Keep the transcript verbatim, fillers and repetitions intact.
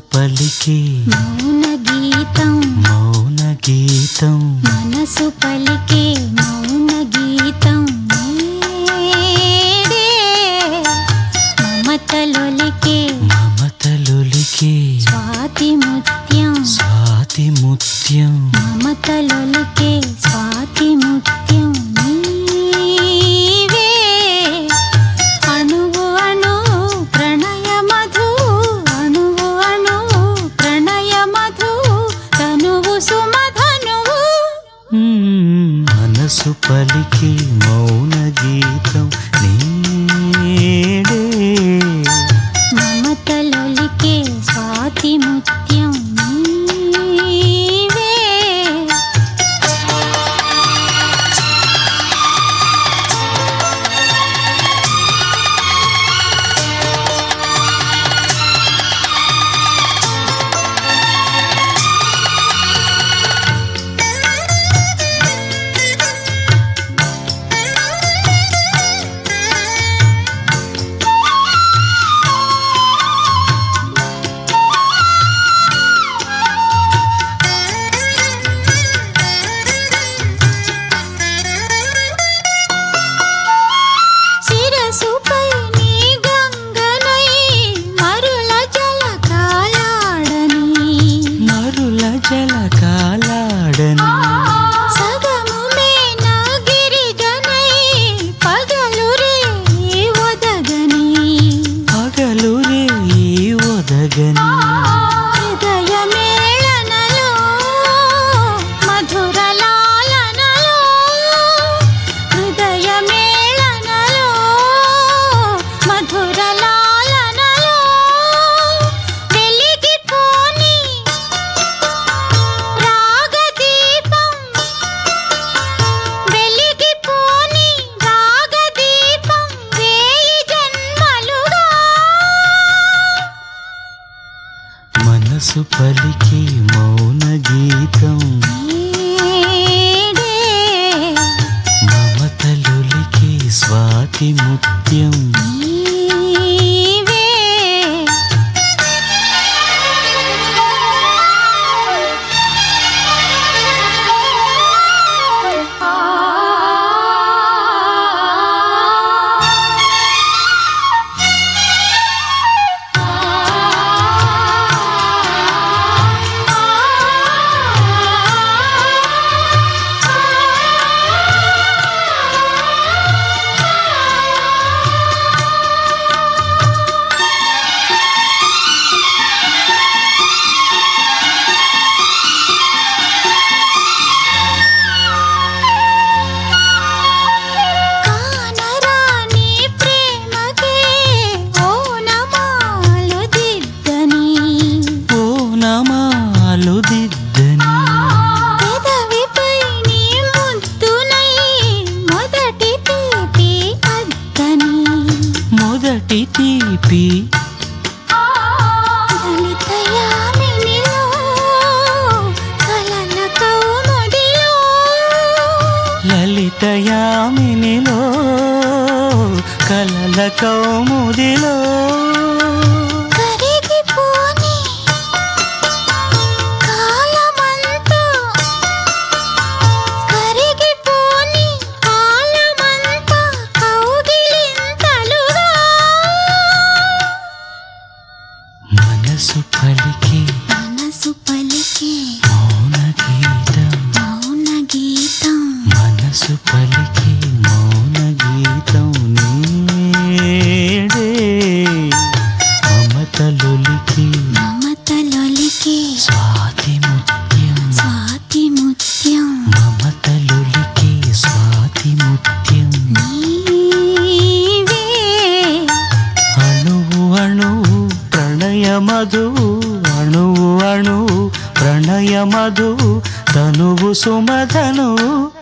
పలికే మౌన గీతం మౌన గీతం మనసు పలికే మౌన గీతం నేడే మమతలొలికే మమతలొలికే స్వాతి ముత్యం స్వాతి ముత్యం మమతలొలికే స్వాతి ముత్యం నీవే అణువు అణువు ప్రణయ మధు అణువు అణువు ప్రణయ మధు తనువు సుమధనువు మనసు పలికే మౌన గీతం నేడే మమతలొలికే స్వాతి ముత్యం నీవే శిరసుపై నీ గంగనై మరుల జలకాలాడని మరుల జలకాలాడని సగము మేన గిరిజనై పగలు రే ఒదగని పగలు రే ఒదగని హృదయ మేళనలో మధుర లాలనలో హృదయ మేళనలో మధుర లాలనలో వెలిగిపోని రాగదీపం వెలిగిపోని రాగదీపం వేయి జన్మలుగా మనసు పలికే మౌన గీతం నేడే మమతలొలికే స్వాతి ముత్యం నీవే కానరాని ప్రేమకే ఓనమాలు దిద్దని ఓ నమాలు దిద్దని పెదవిపై నీ ముద్దునై మొదటి తీపి అద్దని మొదటి తీపి దళిత యామినిలో కలల కౌముదిలో లలిత యామినిలో కలల కౌముదిలో కరిగిపోని కాలమంతా కరిగిపోని కాలమంతా కౌగిలింతలుగా మనసు పలికే మనసు పలికే మౌన గీతం మౌన గీతం మనసు పలికే మౌన గీతం నేడే మమతలొలికే మమతలొలికే స్వాతి ముత్యం స్వాతి ముత్యం మమతలొలికే స్వాతి ముత్యం నీవే అణువు అణువు ప్రణయ మధువు అణువు అణువు ప్రణయ మధువు తనువు సుమధనువు